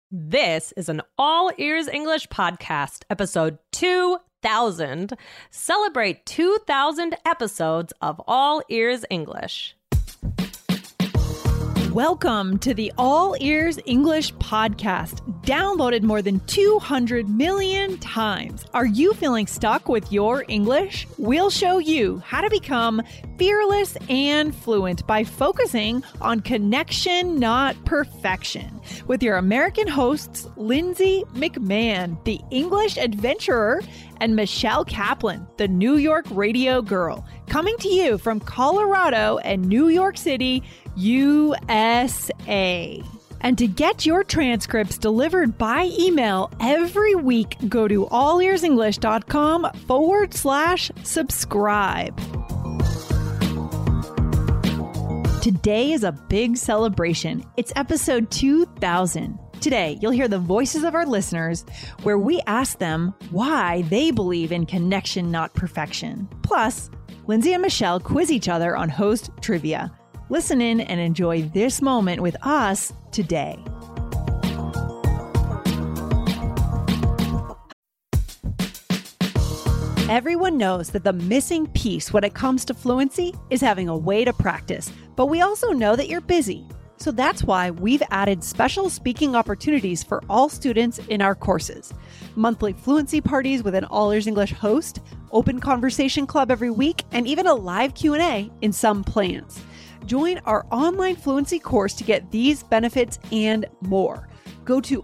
This is an All Ears English podcast, episode 2000. Celebrate 2000 episodes of All Ears English. Welcome to the All Ears English podcast, downloaded more than 200 million times. Are you feeling stuck with your English? We'll show you how to become fearless and fluent by focusing on connection, not perfection. With your American hosts, Lindsay McMahon, the English adventurer, and Michelle Kaplan, the New York radio girl, coming to you from Colorado and New York City, USA. And to get your transcripts delivered by email every week, go to allearsenglish.com/subscribe. Today is a big celebration. It's episode 2000. Today, you'll hear the voices of our listeners where we ask them why they believe in connection, not perfection. Plus, Lindsay and Michelle quiz each other on host trivia. Listen in and enjoy this moment with us today. Everyone knows that the missing piece when it comes to fluency is having a way to practice, but we also know that you're busy. So that's why we've added special speaking opportunities for all students in our courses. Monthly fluency parties with an All Ears English host, open conversation club every week, and even a live Q&A in some plans. Join our online fluency course to get these benefits and more. Go to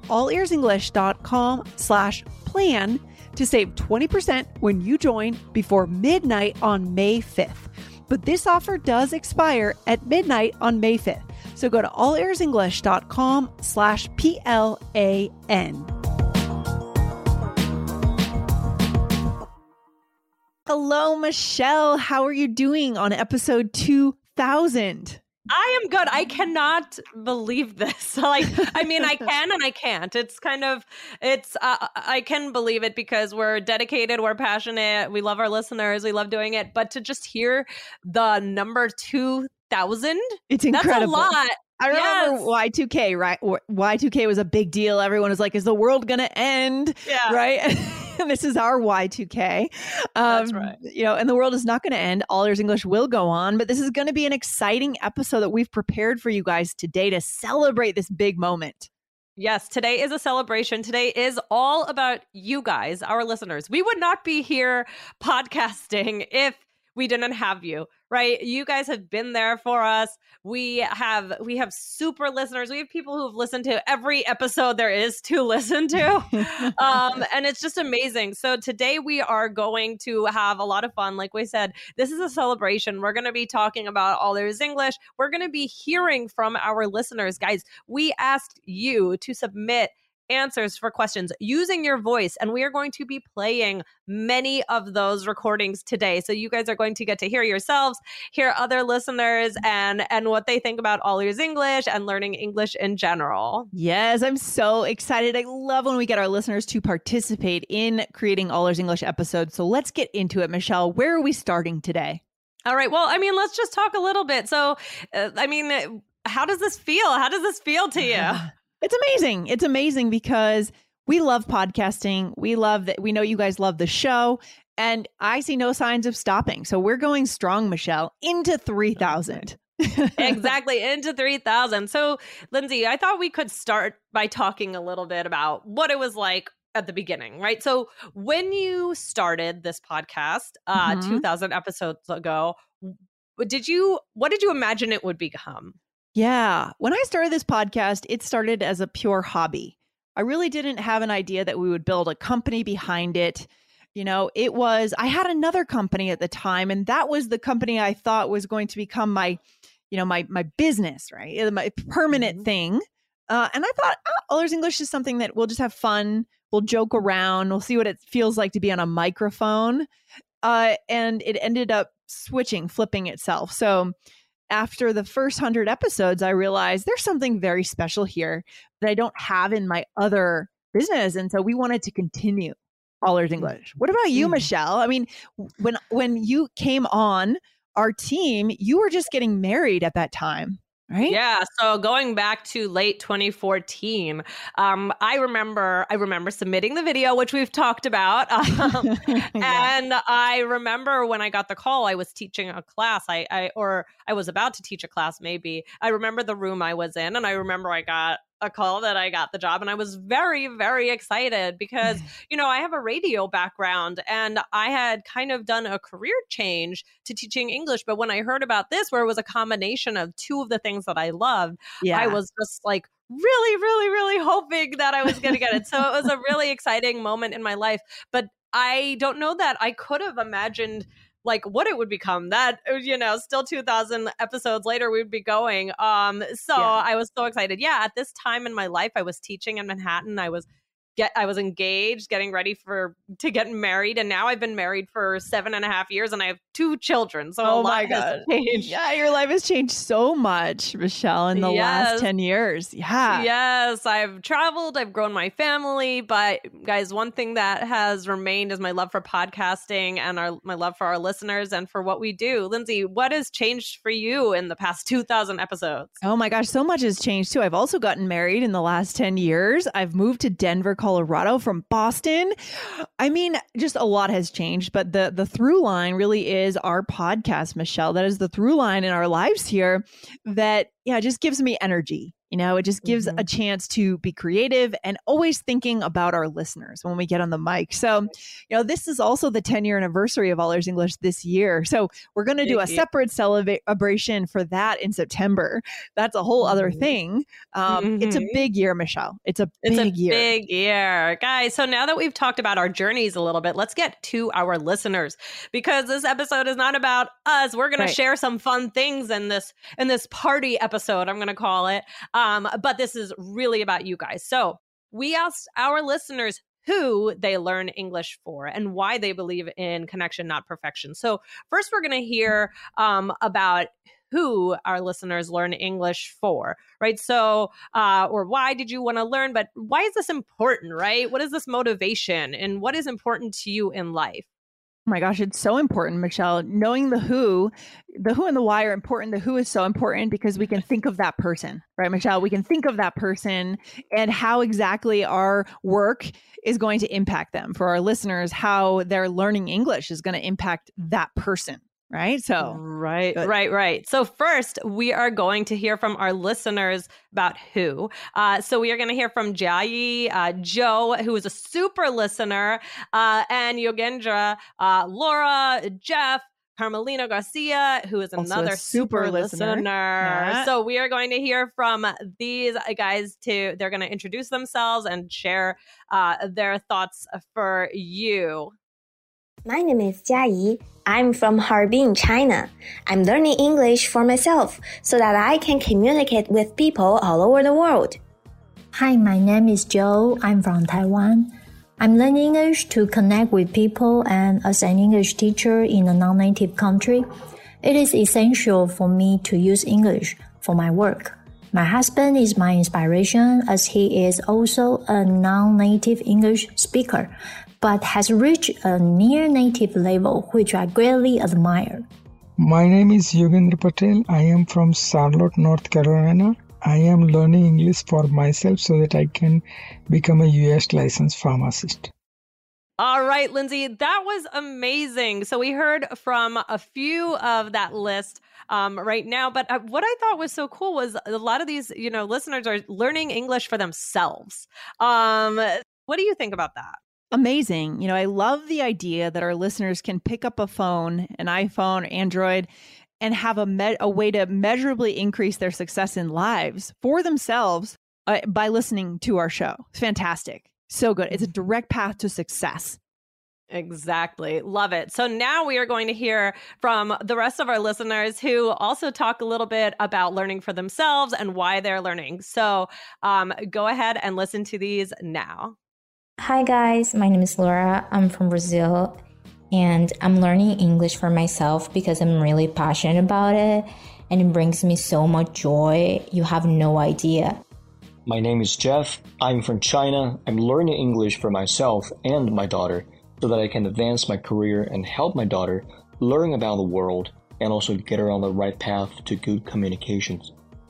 allearsenglish.com/plan to save 20% when you join before midnight on May 5th. But this offer does expire at midnight on May 5th. So go to allearsenglish.com/PLAN. Hello, Michelle. How are you doing on episode 2000? I am good. I cannot believe this. I can and I can't. I can believe it because we're dedicated, we're passionate, we love our listeners, we love doing it. But to just hear the number 2000, it's incredible. That's a lot. I remember Y2K, right? Y2K was a big deal. Everyone was like, is the world going to end? Yeah. Right? And this is our Y2K. That's right. And the world is not going to end. All Ears English will go on, but this is going to be an exciting episode that we've prepared for you guys today to celebrate this big moment. Yes, today is a celebration. Today is all about you guys, our listeners. We would not be here podcasting if we didn't have you, right? You guys have been there for us. We have super listeners. We have people who've listened to every episode there is to listen to. And it's just amazing. So today we are going to have a lot of fun. Like we said, this is a celebration. We're going to be talking about All Ears English. We're going to be hearing from our listeners. Guys, we asked you to submit answers for questions using your voice, and we are going to be playing many of those recordings today, so you guys are going to get to hear yourselves, hear other listeners, and what they think about All Ears English and learning English in general. Yes, I'm so excited. I love when we get our listeners to participate in creating All Ears English episodes. So let's get into it. Michelle, where are we starting today? All right, well, let's just talk a little bit. So how does this feel? How does this feel to you? It's amazing. It's amazing because we love podcasting. We love that. We know you guys love the show, and I see no signs of stopping. So we're going strong, Michelle, into 3,000. Exactly, into 3,000. So, Lindsay, I thought we could start by talking a little bit about what it was like at the beginning, right? So when you started this podcast 2,000 episodes ago, what did you imagine it would become? Yeah. When I started this podcast, it started as a pure hobby. I really didn't have an idea that we would build a company behind it. I had another company at the time, and that was the company I thought was going to become my business, right? My permanent thing. And I thought, All Ears English is something that we'll just have fun. We'll joke around. We'll see what it feels like to be on a microphone. And it ended up flipping itself. So after the first 100 episodes, I realized there's something very special here that I don't have in my other business. And so we wanted to continue All Ears English. What about you, Michelle? I mean, when you came on our team, you were just getting married at that time. right? Yeah. So going back to late 2014, I remember submitting the video, which we've talked about. Yeah. And I remember when I got the call, I was teaching a class. Or I was about to teach a class, maybe. I remember the room I was in, and I remember I got a call that I got the job, and I was very, very excited because, I have a radio background and I had kind of done a career change to teaching English. But when I heard about this, where it was a combination of two of the things that I loved, I was just like really, really, really hoping that I was going to get it. So it was a really exciting moment in my life. But I don't know that I could have imagined like what it would become that, still 2000 episodes later, we'd be going. I was so excited. Yeah. At this time in my life, I was teaching in Manhattan. I was engaged, getting ready to get married. And now I've been married for 7.5 years and I have 2 children. So a lot has changed. Yeah, your life has changed so much, Michelle, in the last 10 years. Yeah. Yes, I've traveled, I've grown my family. But guys, one thing that has remained is my love for podcasting and my love for our listeners and for what we do. Lindsay, what has changed for you in the past 2,000 episodes? Oh my gosh, so much has changed too. I've also gotten married in the last 10 years. I've moved to Denver, Colorado from Boston. I mean, just a lot has changed, but the through line really is our podcast, Michelle. That is the through line in our lives here that, just gives me energy. It just gives a chance to be creative and always thinking about our listeners when we get on the mic. So, this is also the 10-year anniversary of All Ears English this year. So we're going to do a separate celebration for that in September. That's a whole other thing. It's a big year, Michelle. It's a big year. Guys. So now that we've talked about our journeys a little bit, let's get to our listeners, because this episode is not about us. We're going to share some fun things in this party episode, I'm going to call it. But this is really about you guys. So we asked our listeners who they learn English for and why they believe in connection, not perfection. So first, we're going to hear about who our listeners learn English for, right? So, or why did you want to learn? But why is this important, right? What is this motivation and what is important to you in life? Oh my gosh, it's so important, Michelle. Knowing the who and the why are important. The who is so important because we can think of that person, right, Michelle? We can think of that person and how exactly our work is going to impact them. For our listeners, how their learning English is going to impact that person. Right. So, right. So first, we are going to hear from our listeners about who. So we are going to hear from Jiayi, Joe, who is a super listener, and Yogendra, Laura, Jeff, Carmelina Garcia, who is another super listener. Yeah. So we are going to hear from these guys too. They're going to introduce themselves and share their thoughts for you. My name is Jiayi. I'm from Harbin, China. I'm learning English for myself so that I can communicate with people all over the world. Hi, my name is Joe. I'm from Taiwan. I'm learning English to connect with people, and as an English teacher in a non-native country, it is essential for me to use English for my work. My husband is my inspiration as he is also a non-native English speaker, but has reached a near-native level, which I greatly admire. My name is Yogendra Patel. I am from Charlotte, North Carolina. I am learning English for myself so that I can become a US licensed pharmacist. All right, Lindsay, that was amazing. So we heard from a few of that list right now, but what I thought was so cool was a lot of these, listeners are learning English for themselves. What do you think about that? Amazing. I love the idea that our listeners can pick up a phone, an iPhone or Android, and have a way to measurably increase their success in lives for themselves by listening to our show. It's fantastic. So good. It's a direct path to success. Exactly. Love it. So now we are going to hear from the rest of our listeners who also talk a little bit about learning for themselves and why they're learning. So go ahead and listen to these now. Hi guys, my name is Laura. I'm from Brazil and I'm learning English for myself because I'm really passionate about it and it brings me so much joy. You have no idea. My name is Jeff. I'm from China. I'm learning English for myself and my daughter so that I can advance my career and help my daughter learn about the world and also get her on the right path to good communications.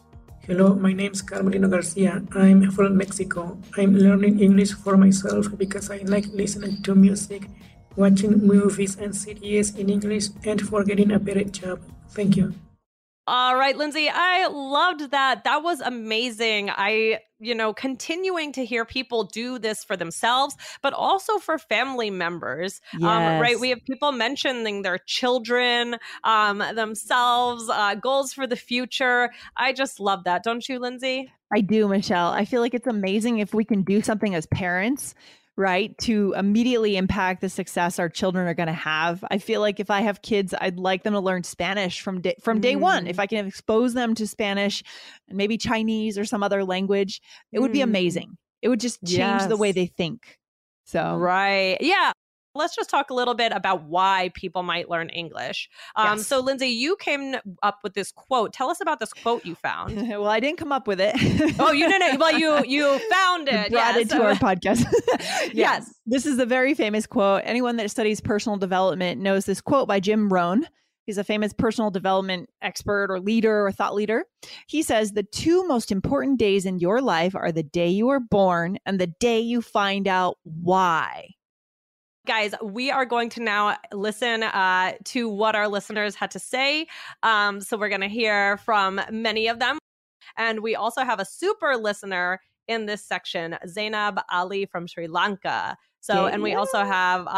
Hello, my name is Carmelino Garcia. I'm from Mexico. I'm learning English for myself because I like listening to music, watching movies and series in English, and for getting a better job. Thank you. All right, Lindsay, I loved that. That was amazing. Continuing to hear people do this for themselves, but also for family members, right? We have people mentioning their children, themselves, goals for the future. I just love that. Don't you, Lindsay? I do, Michelle. I feel like it's amazing if we can do something as parents, right, to immediately impact the success our children are going to have. I feel like if I have kids, I'd like them to learn Spanish from day one. If I can expose them to Spanish and maybe Chinese or some other language, it would be amazing. It would just change the way they think. So, right. Yeah. Let's just talk a little bit about why people might learn English. So, Lindsay, you came up with this quote. Tell us about this quote you found. Well, I didn't come up with it. Oh, you didn't? Well, you found it. Brought it to our podcast. Yes. This is a very famous quote. Anyone that studies personal development knows this quote by Jim Rohn. He's a famous personal development expert or leader or thought leader. He says, the two most important days in your life are the day you were born and the day you find out why. Guys, we are going to now listen to what our listeners had to say. So we're going to hear from many of them. And we also have a super listener in this section, Zainab Ali from Sri Lanka. So, and we also have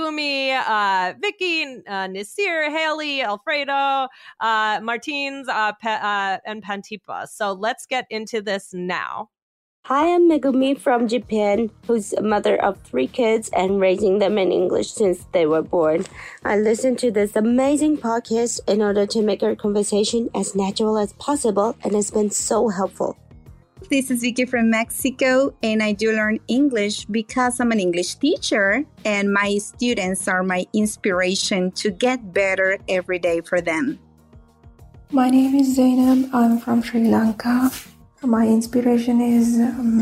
Megumi, Vicky, Nasir, Haley, Alfredo, Martins, and Pantipa. So let's get into this now. Hi, I'm Megumi from Japan, who's a mother of 3 kids and raising them in English since they were born. I listen to this amazing podcast in order to make our conversation as natural as possible, and it's been so helpful. This is Vicky from Mexico, and I do learn English because I'm an English teacher, and my students are my inspiration to get better every day for them. My name is Zainab. I'm from Sri Lanka. My inspiration is,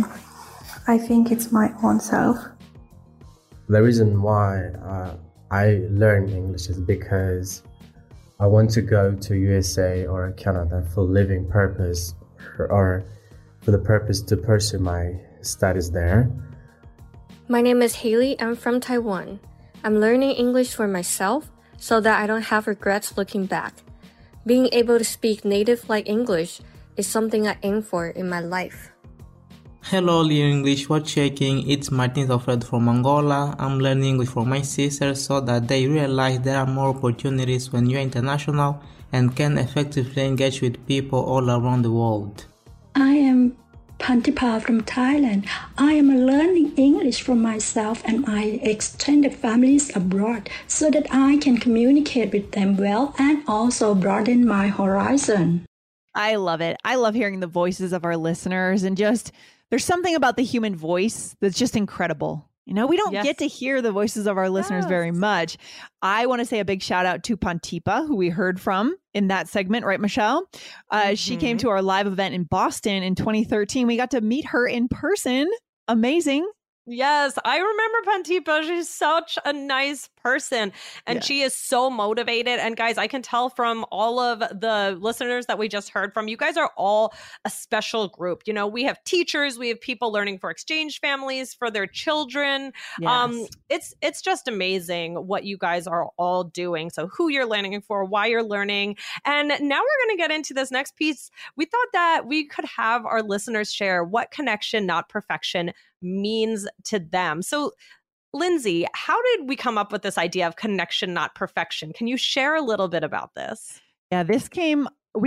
I think it's my own self. The reason why I learn English is because I want to go to USA or Canada for living purpose or for the purpose to pursue my studies there. My name is Haley. I'm from Taiwan. I'm learning English for myself so that I don't have regrets looking back. Being able to speak native-like English is something I aim for in my life. Hello, Learn English World Checking. It's Martins Alfredo from Angola. I'm learning English for my sisters so that they realize there are more opportunities when you're international and can effectively engage with people all around the world. I am Pantipa from Thailand. I am learning English for myself and my extended families abroad so that I can communicate with them well and also broaden my horizon. I love it. I love hearing the voices of our listeners, and just there's something about the human voice that's just incredible. You know, we don't get to hear the voices of our listeners very much. I want to say a big shout out to Pantipa, who we heard from in that segment, right, Michelle? She came to our live event in Boston in 2013. We got to meet her in person. Amazing. Yes, I remember Pantipa. She's such a nice person, and she is so motivated. And guys, I can tell from all of the listeners that we just heard from, you guys are all a special group. You know, we have teachers, we have people learning for exchange families, for their children. It's just amazing what you guys are all doing. So who you're learning for, why you're learning. And now we're going to get into this next piece. We thought that we could have our listeners share what connection, not perfection, means to them. So, Lindsay, how did we come up with this idea of connection, not perfection? Can you share a little bit about this? Yeah, this came,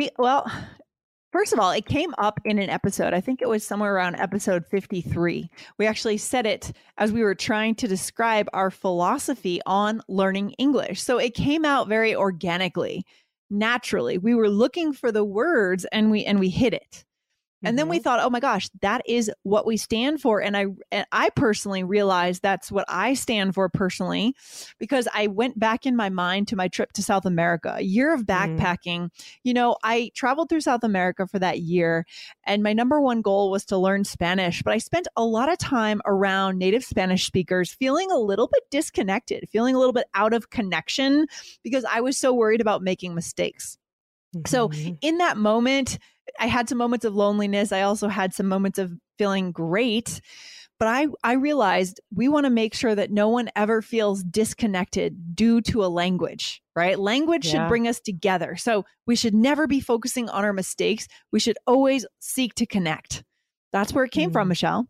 first of all, it came up in an episode. I think it was somewhere around episode 53. We actually said it as we were trying to describe our philosophy on learning English. So it came out very organically, naturally. We were looking for the words and we hit it. And then we thought, oh my gosh, that is what we stand for. And I personally realized that's what I stand for personally, because I went back in my mind to my trip to South America, a year of backpacking. You know, I traveled through South America for that year, and my number one goal was to learn Spanish. But I spent a lot of time around native Spanish speakers feeling a little bit disconnected, feeling a little bit out of connection because I was so worried about making mistakes. So in that moment, I had some moments of loneliness. I also had some moments of feeling great. But I realized we want to make sure that no one ever feels disconnected due to a language, right? Language should bring us together. So we should never be focusing on our mistakes. We should always seek to connect. That's where it came from, Michelle.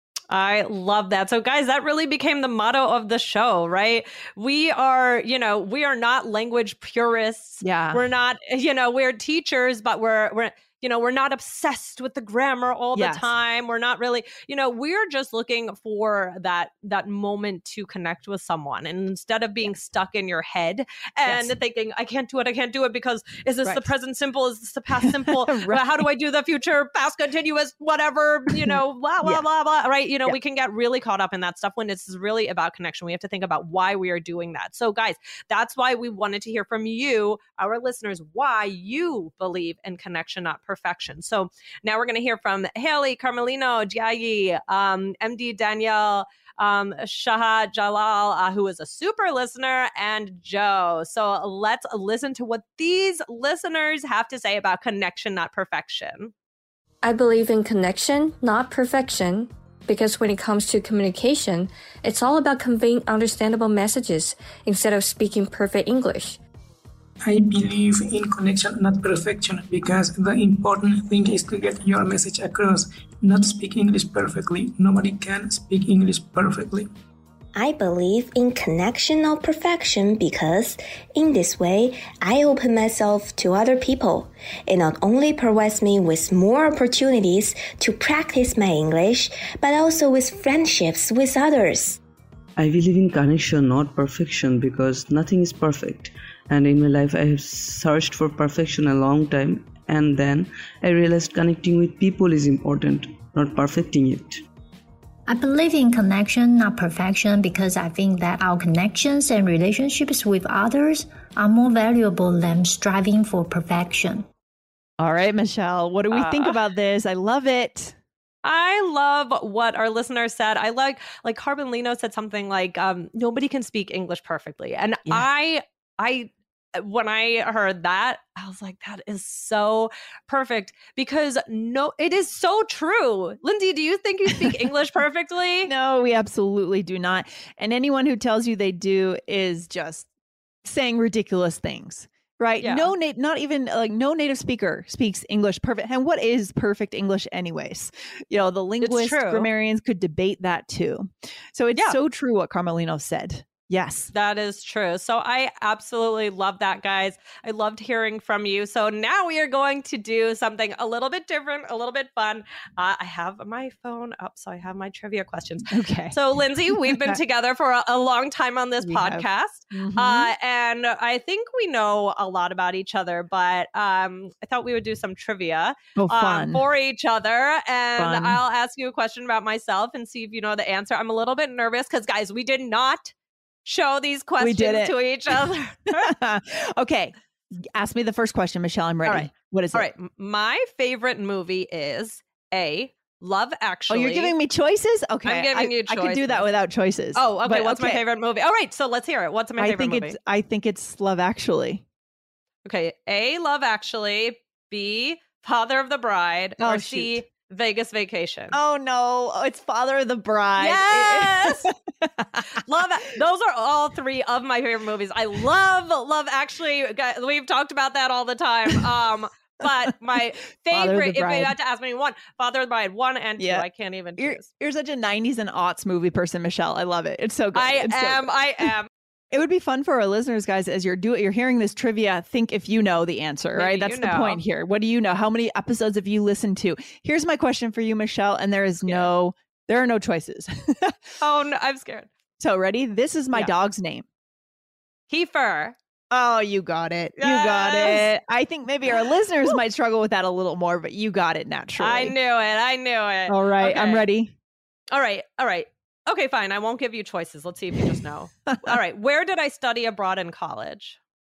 I love that. So guys, that really became the motto of the show, right? We are, we are not language purists. Yeah. We're not, we're teachers, but we're not obsessed with the grammar all the time. We're not really, we're just looking for that moment to connect with someone. And instead of being stuck in your head and thinking, I can't do it because is this the present simple? Is this the past simple? How do I do the future past continuous, whatever, blah, blah, blah, blah, right? We can get really caught up in that stuff when it's really about connection. We have to think about why we are doing that. So guys, that's why we wanted to hear from you, our listeners, why you believe in connection, not perfection. So now we're going to hear from Haley, Carmelino, Jiayi, MD Danielle, Shahad Jalal, who is a super listener, and Joe. So let's listen to what these listeners have to say about connection, not perfection. I believe in connection, not perfection, because when it comes to communication, it's all about conveying understandable messages instead of speaking perfect English. I believe in connection, not perfection, because the important thing is to get your message across, not speak English perfectly. Nobody can speak English perfectly. I believe in connection, not perfection, because in this way, I open myself to other people. It not only provides me with more opportunities to practice my English, but also with friendships with others. I believe in connection, not perfection, because nothing is perfect. And in my life, I have searched for perfection a long time. And then I realized connecting with people is important, not perfecting it. I believe in connection, not perfection, because I think that our connections and relationships with others are more valuable than striving for perfection. All right, Michelle, what do we think about this? I love it. I love what our listener said. I like Carmelino said something like, nobody can speak English perfectly. And I when I heard that, I was like, that is so perfect because it is so true. Lindsay, do you think you speak English perfectly? No, we absolutely do not. And anyone who tells you they do is just saying ridiculous things, right? Yeah. No native speaker speaks English perfect. And what is perfect English anyways? The linguists, grammarians could debate that too. So it's so true what Carmelino said. Yes, that is true. So I absolutely love that, guys. I loved hearing from you. So now we are going to do something a little bit different, a little bit fun. I have my phone up, so I have my trivia questions. Okay. So Lindsay, we've been together for a long time on this podcast. Mm-hmm. And I think we know a lot about each other, but I thought we would do some trivia for each other. And I'll ask you a question about myself and see if you know the answer. I'm a little bit nervous because, guys, we did not show these questions to each other. Okay. Ask me the first question, Michelle. I'm ready. All right. What is it? All right. My favorite movie is A, Love Actually. Oh, you're giving me choices? Okay. I'm giving you choices. I can do that without choices. Oh, okay. What's my favorite movie? All right. So let's hear it. What's my favorite movie? I think it's Love Actually. Okay. A, Love Actually. B, Father of the Bride. Or C, Vegas Vacation. Oh no, it's Father of the Bride. Yes. Love. Those are all three of my favorite movies. I love Actually. We've talked about that all the time. But my favorite, if you had to ask me one, Father of the Bride 1 and 2. I can't even choose. You're such a 90s and aughts movie person, Michelle. I love it. It's so good. I am. It would be fun for our listeners, guys, as you're hearing this trivia, think if you know the answer, right? That's the point here. What do you know? How many episodes have you listened to? Here's my question for you, Michelle, and there are no choices. Oh, no, I'm scared. So ready? This is my dog's name. Heifer. Oh, you got it. Yes. You got it. I think maybe our listeners might struggle with that a little more, but you got it naturally. I knew it. All right. Okay. I'm ready. All right. Okay, fine. I won't give you choices. Let's see if you just know. All right. Where did I study abroad in college?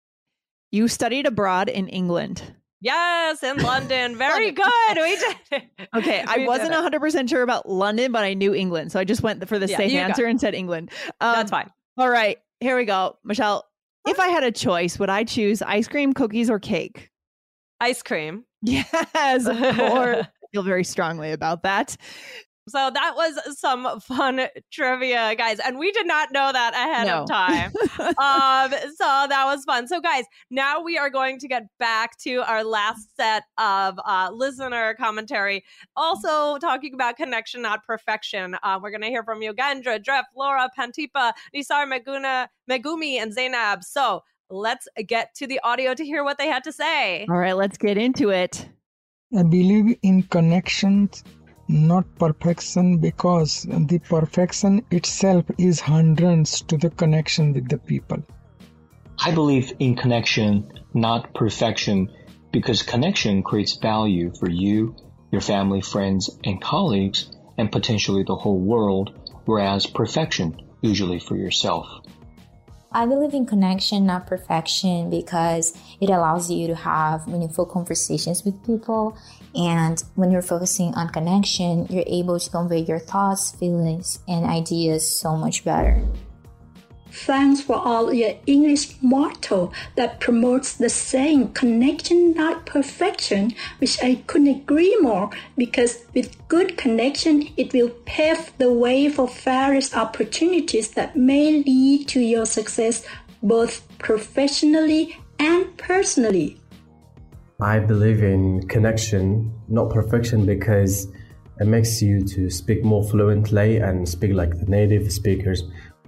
You studied abroad in England. Yes, in London. Very good. We did it. Okay. I wasn't 100% sure about London, but I knew England. So I just went for the safe answer and said England. That's fine. All right. Here we go. Michelle, if I had a choice, would I choose ice cream, cookies, or cake? Ice cream. Yes, of course. I feel very strongly about that. So that was some fun trivia, guys. And we did not know that ahead of time. So that was fun. So guys, now we are going to get back to our last set of listener commentary. Also talking about connection, not perfection. We're going to hear from Yogendra, Jeff, Laura, Pantipa, Nisar, Megumi, and Zainab. So let's get to the audio to hear what they had to say. All right, let's get into it. I believe in connections, not perfection, because the perfection itself is hindrance to the connection with the people. I believe in connection, not perfection, because connection creates value for you, your family, friends, and colleagues, and potentially the whole world, whereas perfection, usually for yourself. I believe in connection, not perfection, because it allows you to have meaningful conversations with people. And when you're focusing on connection, you're able to convey your thoughts, feelings, and ideas so much better. Thanks for all your English motto that promotes the saying connection, not perfection, which I couldn't agree more, because with good connection, it will pave the way for various opportunities that may lead to your success both professionally and personally. I believe in connection, not perfection, because it makes you to speak more fluently and speak like the native speakers.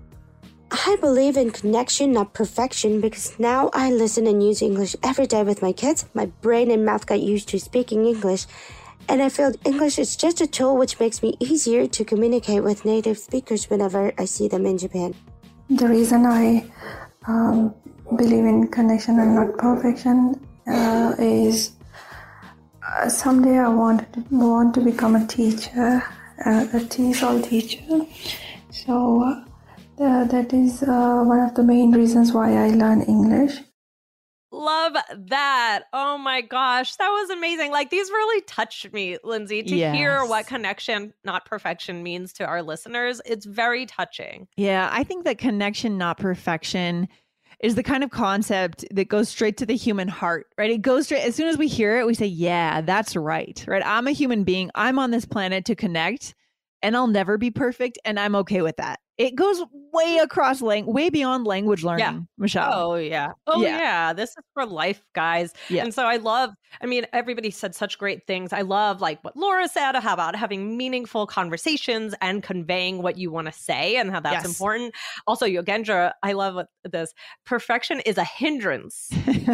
I believe in connection, not perfection, because now I listen and use English every day with my kids. My brain and mouth got used to speaking English, and I feel English is just a tool which makes me easier to communicate with native speakers whenever I see them in Japan. The reason I believe in connection and not perfection is someday I want to become a teacher, a TESOL teacher. So that is one of the main reasons why I learn English. Love that. Oh my gosh, that was amazing. Like, these really touched me, Lindsay, to hear what connection, not perfection means to our listeners. It's very touching. Yeah, I think that connection, not perfection is the kind of concept that goes straight to the human heart, right? It goes straight, as soon as we hear it, we say, yeah, that's right? I'm a human being. I'm on this planet to connect, and I'll never be perfect, and I'm okay with that. It goes way across, way beyond language learning, Michelle. Oh, yeah. Oh, yeah. This is for life, guys. Yeah. And so everybody said such great things. I love like what Laura said about having meaningful conversations and conveying what you want to say and how that's important. Also, Yogendra, I love this. Perfection is a hindrance.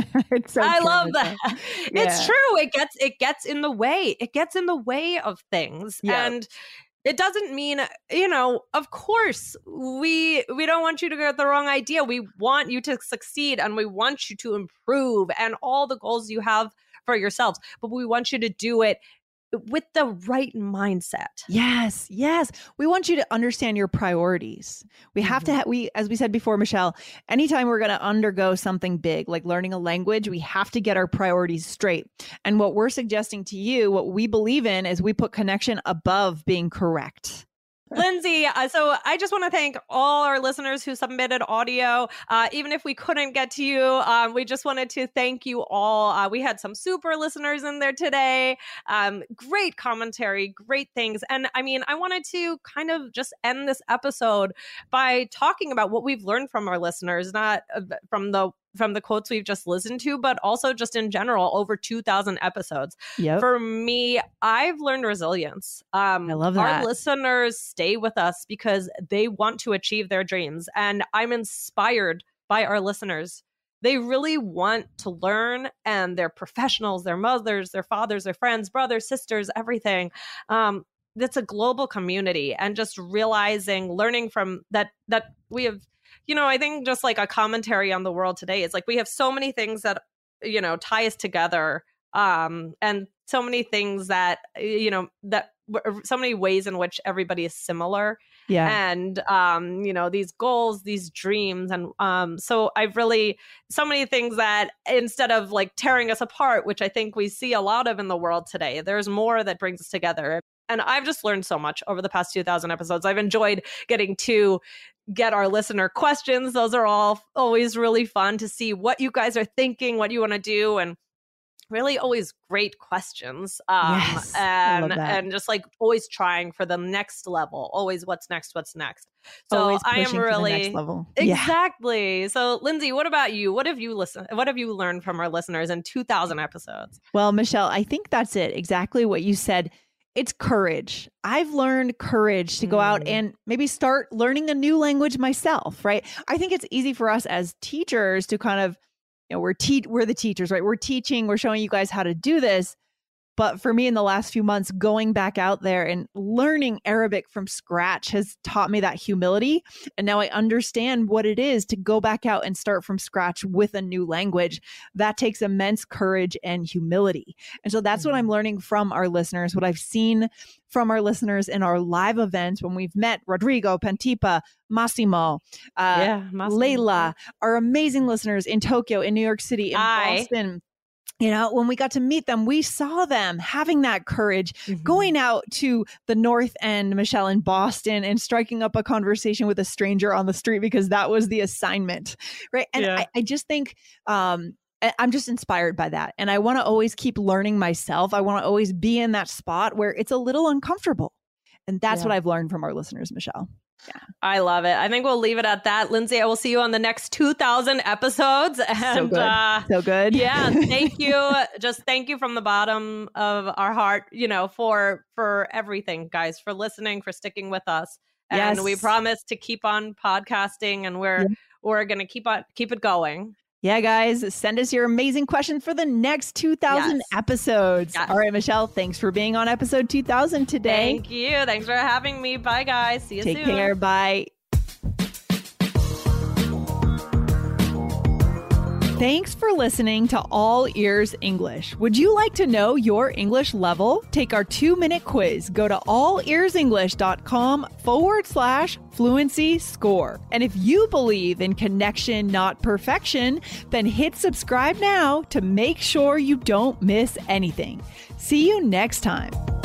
I love that. Yeah. It's true. It gets in the way. It gets in the way of things. Yeah. And it doesn't mean, of course, we don't want you to get the wrong idea. We want you to succeed and we want you to improve and all the goals you have for yourselves. But we want you to do it with the right mindset. Yes. We want you to understand your priorities. We have to, as we said before, Michelle, anytime we're going to undergo something big, like learning a language, we have to get our priorities straight. And what we're suggesting to you, what we believe in, is we put connection above being correct. Lindsay, so I just want to thank all our listeners who submitted audio. Even if we couldn't get to you, we just wanted to thank you all. We had some super listeners in there today. Great commentary, great things. And I wanted to kind of just end this episode by talking about what we've learned from our listeners, not from the quotes we've just listened to, but also just in general, over 2,000 episodes. Yep. For me, I've learned resilience. I love that. Our listeners stay with us because they want to achieve their dreams. And I'm inspired by our listeners. They really want to learn, and they're professionals, their mothers, their fathers, their friends, brothers, sisters, everything. It's a global community, and just learning from that we have, I think just like a commentary on the world today is like, we have so many things that, tie us together. And so many things that, so many ways in which everybody is similar. Yeah. And, these goals, these dreams. And so so many things that instead of like tearing us apart, which I think we see a lot of in the world today, there's more that brings us together. And I've just learned so much over the past 2,000 episodes. I've enjoyed getting to get our listener questions. Those are always really fun to see what you guys are thinking, what you want to do. And really always great questions. Yes, I love that. And just like always trying for the next level. Always what's next? So Always I am pushing for the really next level. Yeah. exactly. So Lindsay, what about you? What have you learned from our listeners in 2,000 episodes? Well, Michelle, I think that's it. Exactly what you said. It's courage. I've learned courage to go out and maybe start learning a new language myself, right? I think it's easy for us as teachers to kind of, we're the teachers, right? We're teaching, we're showing you guys how to do this. But for me in the last few months, going back out there and learning Arabic from scratch has taught me that humility. And now I understand what it is to go back out and start from scratch with a new language. That takes immense courage and humility. And so that's what I'm learning from our listeners, what I've seen from our listeners in our live events when we've met Rodrigo, Pantipa, Massimo, Layla, our amazing listeners in Tokyo, in New York City, in Boston. When we got to meet them, we saw them having that courage, going out to the North End, Michelle, in Boston, and striking up a conversation with a stranger on the street because that was the assignment, right? And I just think I'm just inspired by that. And I want to always keep learning myself. I want to always be in that spot where it's a little uncomfortable. And that's what I've learned from our listeners, Michelle. Yeah. I love it. I think we'll leave it at that. Lindsay, I will see you on the next 2,000 episodes. And, so good. Yeah. Thank you. Just thank you from the bottom of our heart, for everything, guys, for listening, for sticking with us. And we promise to keep on podcasting, and we're going to keep it going. Yeah, guys, send us your amazing questions for the next 2,000 episodes. Yes. All right, Michelle, thanks for being on episode 2,000 today. Thank you. Thanks for having me. Bye, guys. See you soon. Take care. Bye. Thanks for listening to All Ears English. Would you like to know your English level? Take our 2-minute quiz. Go to allearsenglish.com/fluency score. And if you believe in connection, not perfection, then hit subscribe now to make sure you don't miss anything. See you next time.